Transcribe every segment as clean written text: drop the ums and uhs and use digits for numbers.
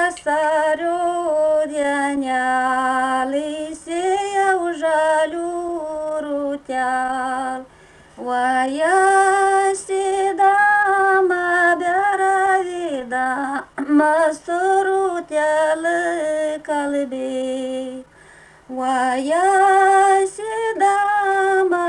pavasario dienelį sėjau žalių rūtel. Vajasydama beravydama su rūtelį kalbėjau. Vajasydama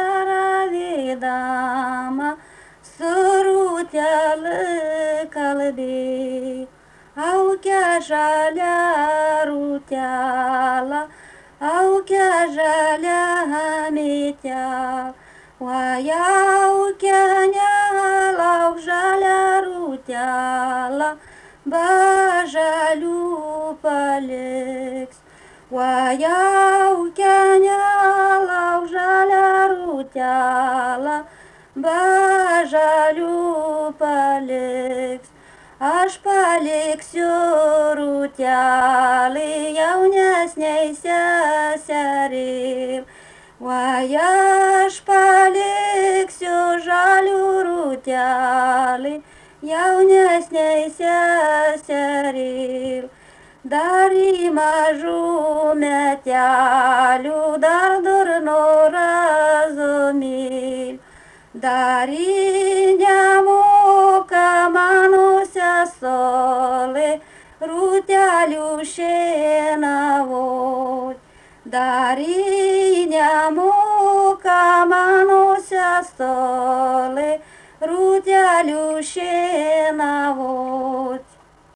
beravydama su rūtelį kalbėjau. Aukia žalia rūtelė, aukia žalia mytelė. Aukia nelauk žalia rūtelė, be žalių paliks. Aukia nelauk žalia rūtelė, be žalių paliks. Aš paliksiu rūtelį jaunesnei seseriai. Aš paliksiu žalių rūtelį jaunesnei seseriai. Dar į mažų metelių, dar durno razumėlių. Dar į nemoka mano sesolė rūtelių šienavot. Dar į nemoka mano sesolė rūtelių šienavot.